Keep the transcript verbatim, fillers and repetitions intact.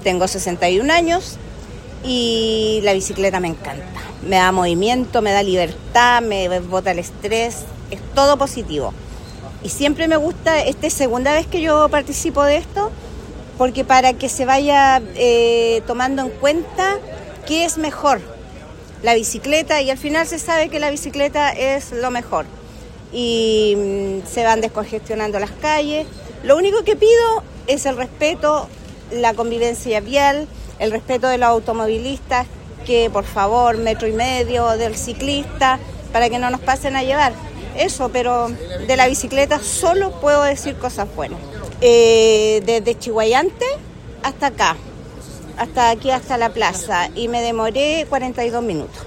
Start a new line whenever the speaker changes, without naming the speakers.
tengo sesenta y un años y la bicicleta me encanta. Me da movimiento, me da libertad, me bota el estrés, es todo positivo. Y siempre me gusta, esta es segunda vez que yo participo de esto, porque para que se vaya eh, tomando en cuenta qué es mejor, la bicicleta, y al final se sabe que la bicicleta es lo mejor. Y mmm, se van descongestionando las calles. Lo único que pido es el respeto, la convivencia vial, el respeto de los automovilistas, que por favor, metro y medio del ciclista, para que no nos pasen a llevar. Eso, pero de la bicicleta solo puedo decir cosas buenas. Eh, desde Chihuayante hasta acá, hasta aquí, hasta la plaza, y me demoré cuarenta y dos minutos.